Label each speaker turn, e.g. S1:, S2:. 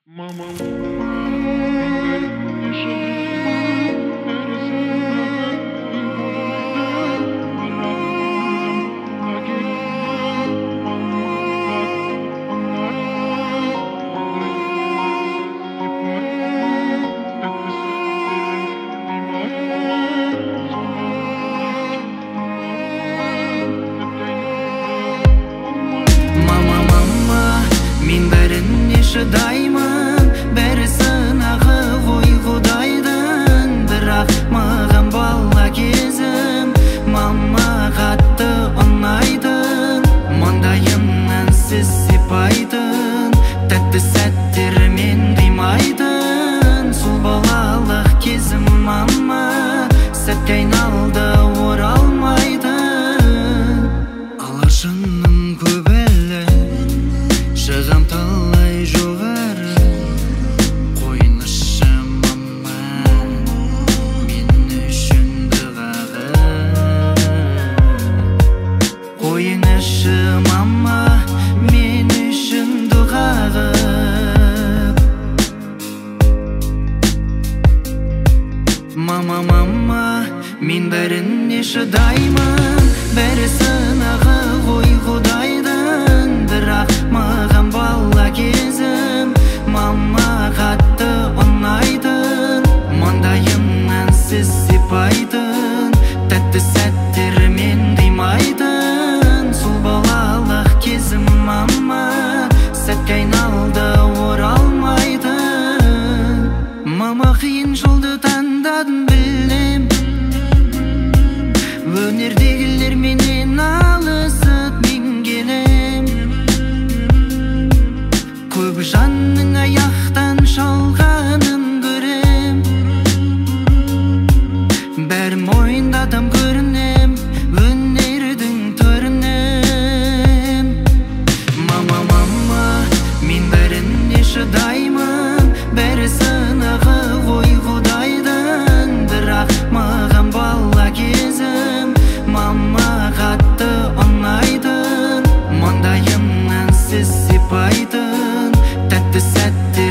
S1: Mamam ben yaşadım neresinde bıraktım vakit
S2: Мен бәрін шыдаймын, бәрі сынағы ғой Құдайдың. Бірақ маған бала кезім мама қатты ұнайтын. Маңдайымнан сіз сипайтын, тәтті сәттермен қимайтын. Сол балалық кезім мама сәтке айналды оралмайтын. Алашымның көбелі шығам талай жоғары, қойнышы мама мен үшін дұғағы. Қойнышы мама мен үшін дұғағы. Мама, мен бәріне шыдаймын, бәрі сынағы ғой Құдайдың. Бірақ маған бала кезім мама қатты ұнайтын. Маңдайымнан сіз сипайтын, тәтті сәттермен қимайтын. Сол балалық кезім мама сәтке айналды оралмайтын. Мама, қиын жолды таңдадың білем, өнердегілерменен алысып мен келем. Көп жанның аяқтан шалғанын көрем, бәрі мойындадым көрінем өнердің төрінен. Мама, мен бәріне шыдаймын, бәрі сынағы ғой Құдайдың. Бірақ маған бала кезім мама қатты ұнайтын. Маңдайымнан сіз сипайтын, тәтті сәтте